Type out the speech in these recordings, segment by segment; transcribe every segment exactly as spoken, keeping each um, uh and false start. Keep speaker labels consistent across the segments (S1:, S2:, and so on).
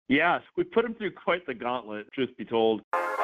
S1: Yes, we put him through quite the gauntlet, truth be told.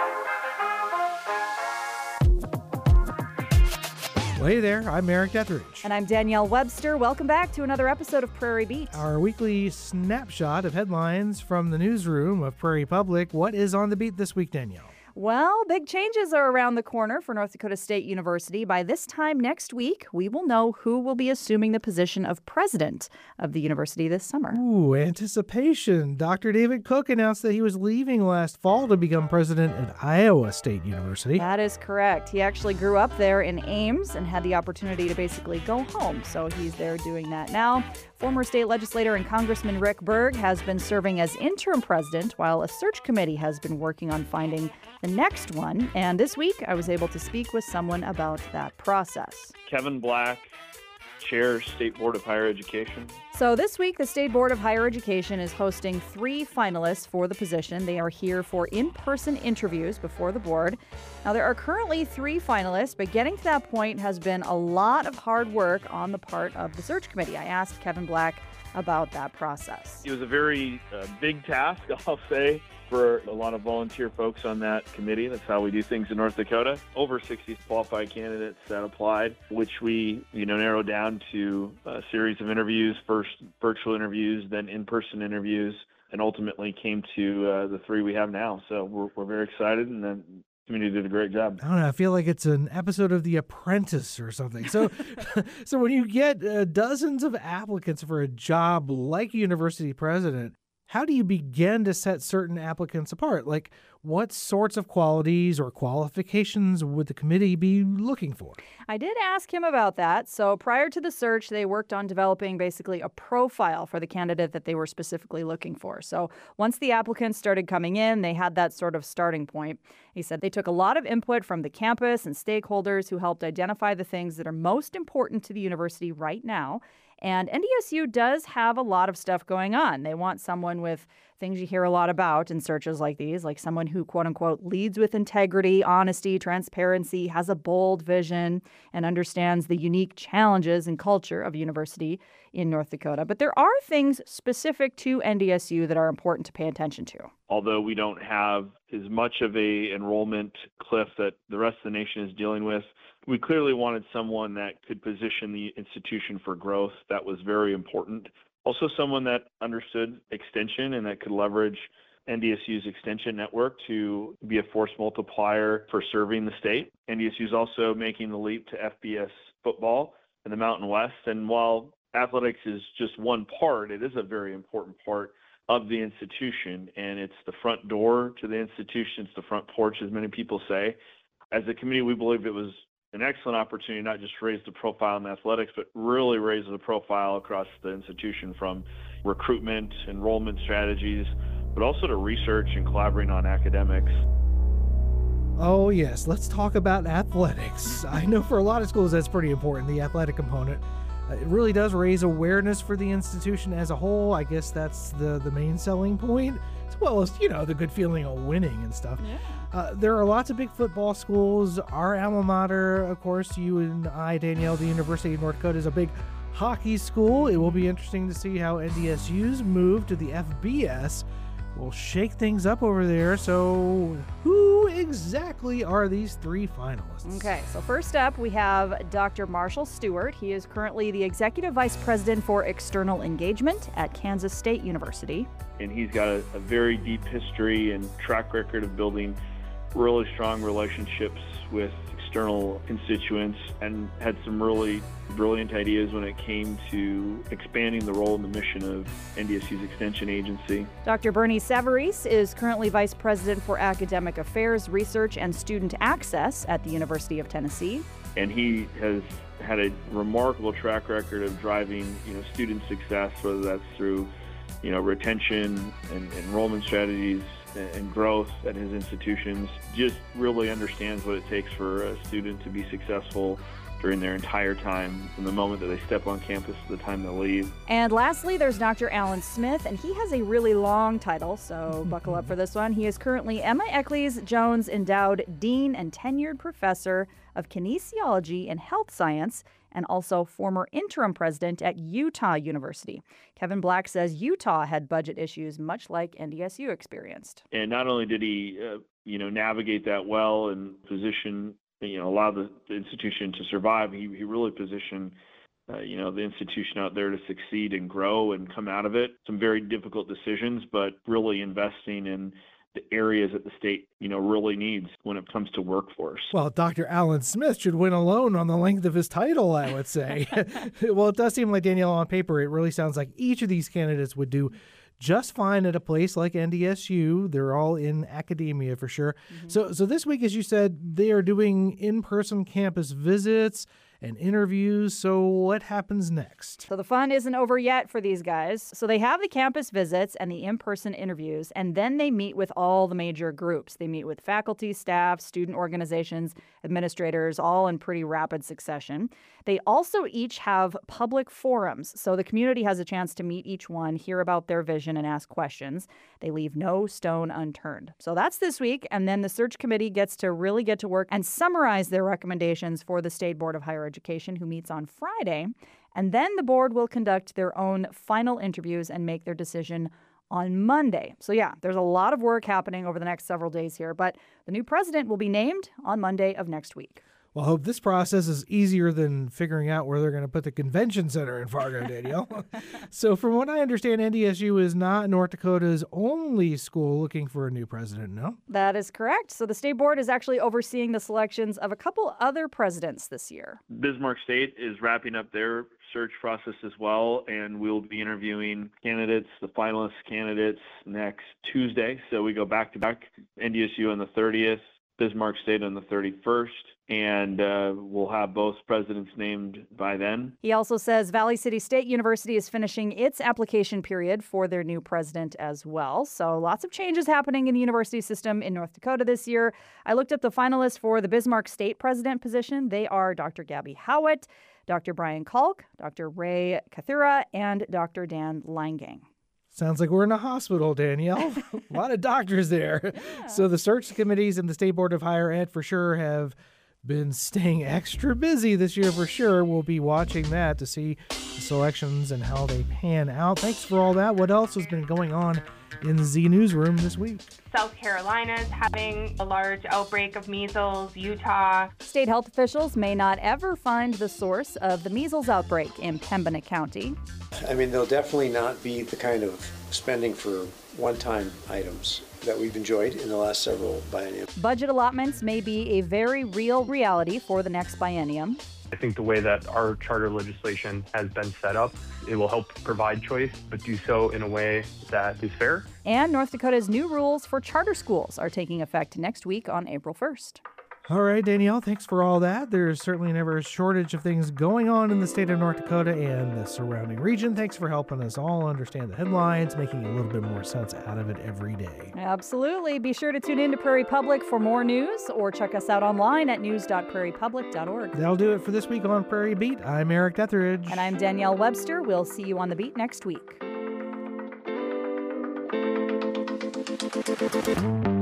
S2: Well, hey there, I'm Eric Etheridge.
S3: And I'm Danielle Webster. Welcome back to another episode of Prairie Beat.
S2: Our weekly snapshot of headlines from the newsroom of Prairie Public. What is on the beat this week, Danielle?
S3: Well, big changes are around the corner for North Dakota State University. By this time next week, we will know who will be assuming the position of president of the university this summer.
S2: Ooh, anticipation. Doctor David Cook announced that he was leaving last fall to become president at Iowa State University.
S3: That is correct. He actually grew up there in Ames and had the opportunity to basically go home, so he's there doing that now. Former state legislator and Congressman Rick Berg has been serving as interim president, while a search committee has been working on finding the next one. And this week, I was able to speak with someone about that process.
S1: Kevin Black, Chair, State Board of Higher Education.
S3: So this week, the State Board of Higher Education is hosting three finalists for the position. They are here for in-person interviews before the board. Now, there are currently three finalists, but getting to that point has been a lot of hard work on the part of the search committee. I asked Kevin Black about that process.
S1: It was a very uh, big task, I'll say, for a lot of volunteer folks on that committee. That's how we do things in North Dakota. Over sixty qualified candidates that applied, which we, you know, narrowed down to a series of interviews, first virtual interviews, then in-person interviews, and ultimately came to uh, the three we have now. So we're, we're very excited, and the community did a great job.
S2: I don't know. I feel like it's an episode of The Apprentice or something. So, so when you get uh, dozens of applicants for a job like university president, how do you begin to set certain applicants apart? Like, what sorts of qualities or qualifications would the committee be looking for?
S3: I did ask him about that. So prior to the search, they worked on developing basically a profile for the candidate that they were specifically looking for. So once the applicants started coming in, they had that sort of starting point. He said they took a lot of input from the campus and stakeholders who helped identify the things that are most important to the university right now. And N D S U does have a lot of stuff going on. They want someone with things you hear a lot about in searches like these, like someone who, quote unquote, leads with integrity, honesty, transparency, has a bold vision, and understands the unique challenges and culture of university in North Dakota. But there are things specific to N D S U that are important to pay attention to.
S1: Although we don't have as much of a enrollment cliff that the rest of the nation is dealing with, we clearly wanted someone that could position the institution for growth. That was very important. Also someone that understood extension and that could leverage N D S U's extension network to be a force multiplier for serving the state. N D S U is also making the leap to F B S football in the Mountain West. And while athletics is just one part, it is a very important part of the institution. And it's the front door to the institution. It's the front porch, as many people say. As a committee, we believe it was an excellent opportunity not just to raise the profile in athletics, but really raise the profile across the institution, from recruitment, enrollment strategies, but also to research and collaborating on academics.
S2: Oh, yes. Let's talk about athletics. I know for a lot of schools that's pretty important, the athletic component. Uh, it really does raise awareness for the institution as a whole. I guess that's the, the main selling point, as well as, you know, the good feeling of winning and stuff.
S3: Yeah.
S2: Uh, there are lots of big football schools. Our alma mater, of course, you and I, Danielle, the University of North Dakota, is a big hockey school. It will be interesting to see how N D S U's move to the F B S will shake things up over there. So who exactly are these three finalists?
S3: Okay, so first up, we have Doctor Marshall Stewart. He is currently the Executive Vice President for External Engagement at Kansas State University.
S1: And he's got a, a very deep history and track record of building really strong relationships with external constituents, and had some really brilliant ideas when it came to expanding the role and the mission of N D S U's Extension Agency.
S3: Doctor Bernie Savarese is currently Vice President for Academic Affairs, Research, and Student Access at the University of Tennessee.
S1: And he has had a remarkable track record of driving, you know, student success, whether that's through, you know, retention and enrollment strategies and growth at his institutions. Just really understands what it takes for a student to be successful during their entire time, from the moment that they step on campus to the time they leave.
S3: And lastly, there's Doctor Alan Smith, and he has a really long title, so buckle up for this one. He is currently Emma Eccles Jones Endowed Dean and Tenured Professor of Kinesiology and Health Science and also former interim president at Utah University. Kevin Black says Utah had budget issues much like N D S U experienced.
S1: And not only did he, uh, you know, navigate that well and position, you know, allow the, the institution to survive, he, he really positioned Uh, you know, the institution out there to succeed and grow and come out of it. Some very difficult decisions, but really investing in the areas that the state, you know, really needs when it comes to workforce.
S2: Well, Doctor Alan Smith should win alone on the length of his title, I would say. Well, it does seem like, Danielle, on paper, it really sounds like each of these candidates would do just fine at a place like N D S U. They're all in academia for sure. Mm-hmm. So, so this week, as you said, they are doing in-person campus visits and interviews. So what happens next?
S3: So the fun isn't over yet for these guys. So they have the campus visits and the in-person interviews, and then they meet with all the major groups. They meet with faculty, staff, student organizations, administrators, all in pretty rapid succession. They also each have public forums, so the community has a chance to meet each one, hear about their vision, and ask questions. They leave no stone unturned. So that's this week, and then the search committee gets to really get to work and summarize their recommendations for the State Board of Higher Education, who meets on Friday. And then the board will conduct their own final interviews and make their decision on Monday. So yeah, there's a lot of work happening over the next several days here, but the new president will be named on Monday of next week.
S2: Well, I hope this process is easier than figuring out where they're going to put the convention center in Fargo, Danielle. So from what I understand, N D S U is not North Dakota's only school looking for a new president, no?
S3: That is correct. So the state board is actually overseeing the selections of a couple other presidents this year.
S1: Bismarck State is wrapping up their search process as well, and we'll be interviewing candidates, the finalist candidates, next Tuesday. So we go back to back, N D S U on the thirtieth, Bismarck State on the thirty-first, and uh, we'll have both presidents named by then.
S3: He also says Valley City State University is finishing its application period for their new president as well. So lots of changes happening in the university system in North Dakota this year. I looked up the finalists for the Bismarck State president position. They are Doctor Gabby Howitt, Doctor Brian Kalk, Doctor Ray Kathura, and Doctor Dan Langang.
S2: Sounds like we're in a hospital, Danielle. A lot of doctors there. Yeah. So the search committees and the State Board of Higher Ed for sure have been staying extra busy this year for sure. We'll be watching that to see the selections and how they pan out. Thanks for all that. What else has been going on in the Z Newsroom this week?
S4: South Carolina is having a large outbreak of measles. Utah.
S3: State health officials may not ever find the source of the measles outbreak in Pembina County.
S5: I mean, there'll definitely not be the kind of spending for one-time items that we've enjoyed in the last several bienniums.
S3: Budget allotments may be a very real reality for the next biennium.
S6: I think the way that our charter legislation has been set up, it will help provide choice, but do so in a way that is fair.
S3: And North Dakota's new rules for charter schools are taking effect next week on April first.
S2: All right, Danielle, thanks for all that. There's certainly never a shortage of things going on in the state of North Dakota and the surrounding region. Thanks for helping us all understand the headlines, making a little bit more sense out of it every day.
S3: Absolutely. Be sure to tune in to Prairie Public for more news or check us out online at news dot prairie public dot org.
S2: That'll do it for this week on Prairie Beat. I'm Eric Etheridge.
S3: And I'm Danielle Webster. We'll see you on the beat next week.